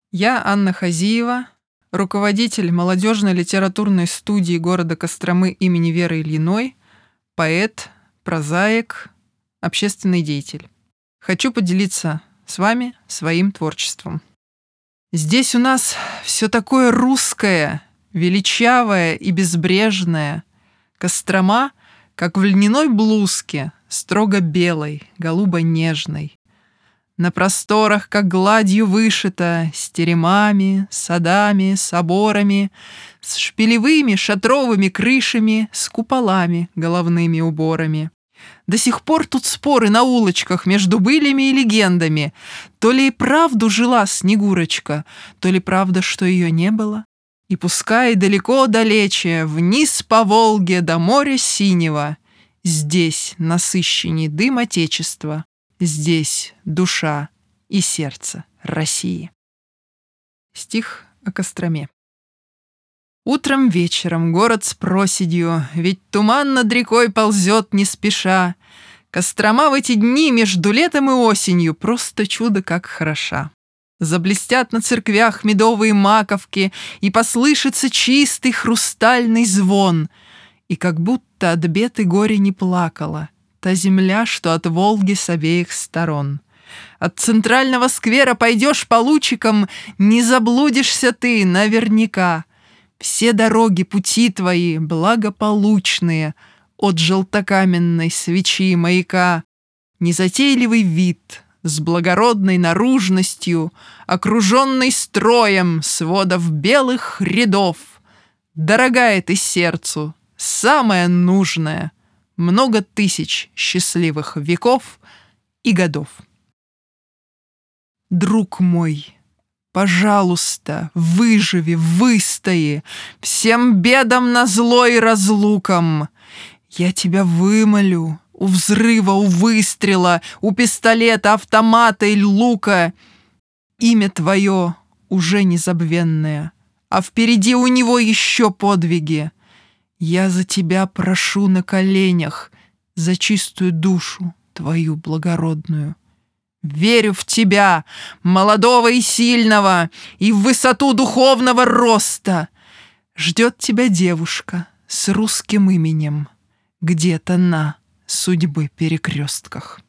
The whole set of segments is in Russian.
Я Анна Хазиева, руководитель молодежной литературной студии города Костромы имени Веры Ильиной, поэт, прозаик, общественный деятель. Хочу поделиться с вами своим творчеством. Здесь у нас все такое русское, величавое и безбрежное. Кострома, как в льняной блузке, строго белой, голубо-нежной. На просторах, как гладью вышито, с теремами, садами, соборами, с шпилевыми шатровыми крышами, с куполами, головными уборами. До сих пор тут споры на улочках между былями и легендами. То ли и правду жила Снегурочка, то ли правда, что ее не было. И пускай далеко-далече, вниз по Волге до моря синего, здесь насыщенней дым Отечества, здесь душа и сердце России. Стих о Костроме. Утром вечером город с проседью, ведь туман над рекой ползет не спеша. Кострома в эти дни между летом и осенью просто чудо как хороша. Заблестят на церквях медовые маковки, и послышится чистый хрустальный звон. И как будто от бед и горя не плакала та земля, что от Волги с обеих сторон. От центрального сквера пойдешь по лучикам, не заблудишься ты наверняка. Все дороги, пути твои благополучные от желтокаменной свечи маяка. Незатейливый вид с благородной наружностью, окруженный строем сводов белых рядов. Дорогая ты сердцу, самое нужное, много тысяч счастливых веков и годов. Друг мой, пожалуйста, выживи, выстои, всем бедам назло и разлукам. Я тебя вымолю у взрыва, у выстрела, у пистолета, автомата или лука. Имя твое уже незабвенное, а впереди у него еще подвиги. Я за тебя прошу на коленях, за чистую душу твою благородную. Верю в тебя, молодого и сильного, и в высоту духовного роста. Ждет тебя девушка с русским именем где-то на судьбы перекрестках.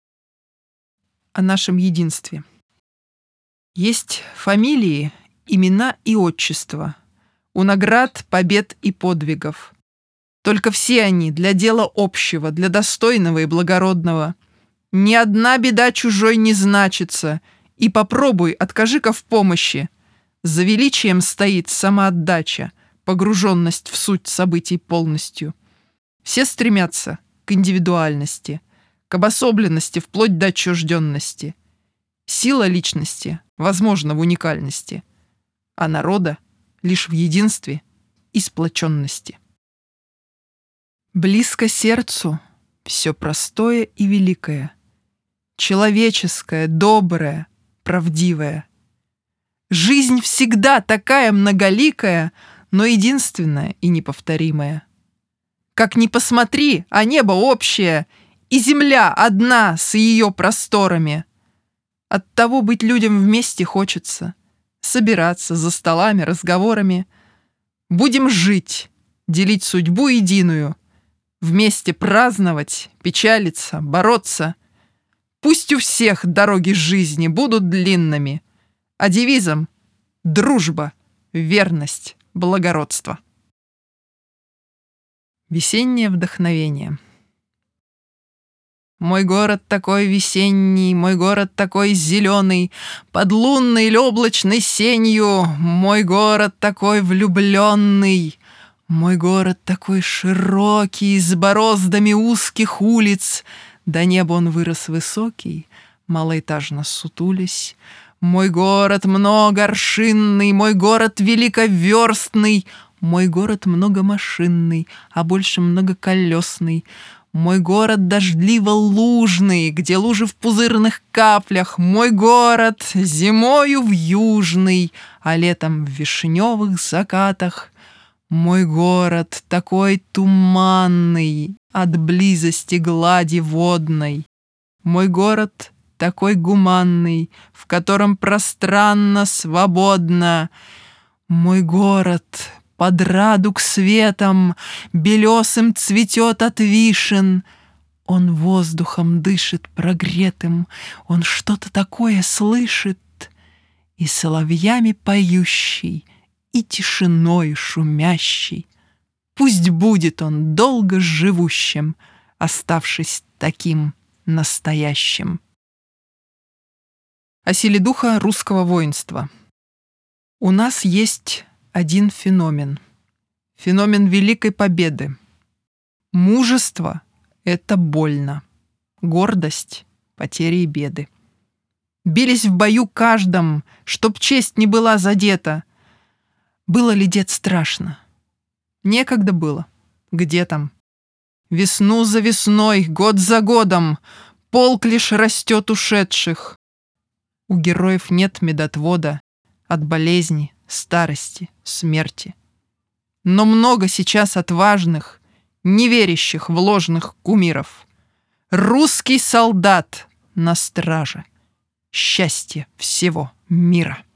О нашем единстве. Есть фамилии, имена и отчества. У наград, побед и подвигов. Только все они для дела общего, для достойного и благородного. Ни одна беда чужой не значится, и попробуй, откажи-ка в помощи. За величием стоит самоотдача, погруженность в суть событий полностью. Все стремятся к индивидуальности, к обособленности вплоть до отчужденности. Сила личности возможна в уникальности, а народа лишь в единстве и сплоченности. Близко сердцу все простое и великое, человеческое, доброе, правдивое. Жизнь всегда такая многоликая, но единственная и неповторимая. Как ни посмотри, а небо общее, и земля одна с ее просторами. Оттого быть людям вместе хочется, собираться за столами, разговорами. Будем жить, делить судьбу единую, вместе праздновать, печалиться, бороться. Пусть у всех дороги жизни будут длинными, а девизом — дружба, верность, благородство. Весеннее вдохновение. Мой город такой весенний, мой город такой зеленый, под лунной или облачной сенью, мой город такой влюбленный, мой город такой широкий, с бороздами узких улиц, до неба он вырос высокий, малоэтажно сутулясь. Мой город многоаршинный, мой город великоверстный, мой город многомашинный, а больше многоколесный. Мой город дождливо-лужный, где лужи в пузырных каплях. Мой город зимою в южный, а летом в вишневых закатах. Мой город такой туманный от близости глади водной. Мой город такой гуманный, в котором пространно, свободно. Мой город под радуг светом белесым цветет от вишен. Он воздухом дышит прогретым, он что-то такое слышит, и соловьями поющий, и тишиной шумящий. Пусть будет он долго живущим, оставшись таким настоящим. О силе духа русского воинства. У нас есть один феномен. Феномен Великой Победы. Мужество — это больно. Гордость — потери и беды. Бились в бою каждом, чтоб честь не была задета. Было ли, дед, страшно? Некогда было. Где там? Весну за весной, год за годом полк лишь растет ушедших. У героев нет медотвода от болезни, старости, смерти. Но много сейчас отважных, не верящих в ложных кумиров. Русский солдат на страже. Счастье всего мира.